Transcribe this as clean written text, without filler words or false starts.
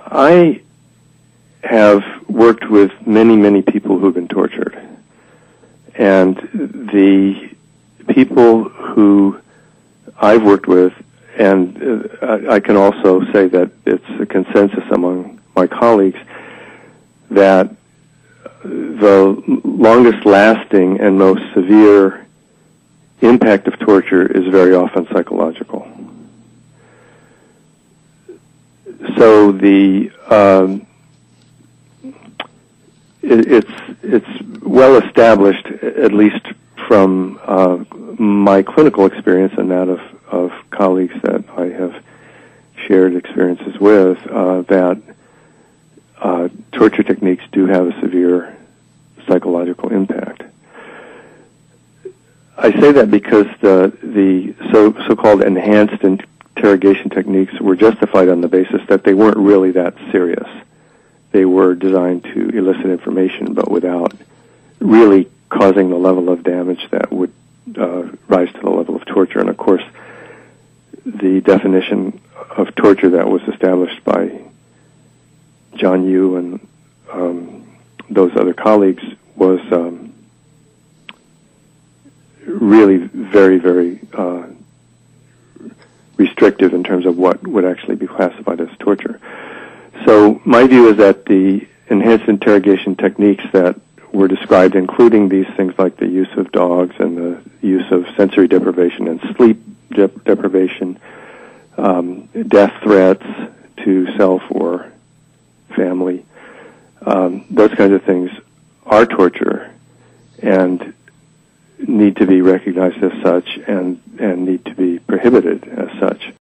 I have worked with many, many people who've been tortured. And the people who I've worked with, and I can also say that it's a consensus among my colleagues, that the longest lasting and most severe impact of torture is very often psychological. So it's well established, at least from my clinical experience and that of colleagues that I have shared experiences with, that torture techniques do have a severe psychological impact. I say that because the so-called enhanced interrogation techniques were justified on the basis that they weren't really that serious. They were designed to elicit information, but without really causing the level of damage that would rise to the level of torture. And of course, the definition of torture that was established by John Yoo and those other colleagues was really very, very restrictive in terms of what would actually be classified as torture. So my view is that the enhanced interrogation techniques that were described, including these things like the use of dogs and the use of sensory deprivation and sleep deprivation, death threats to self or family, those kinds of things are torture and need to be recognized as such and need to be prohibited as such.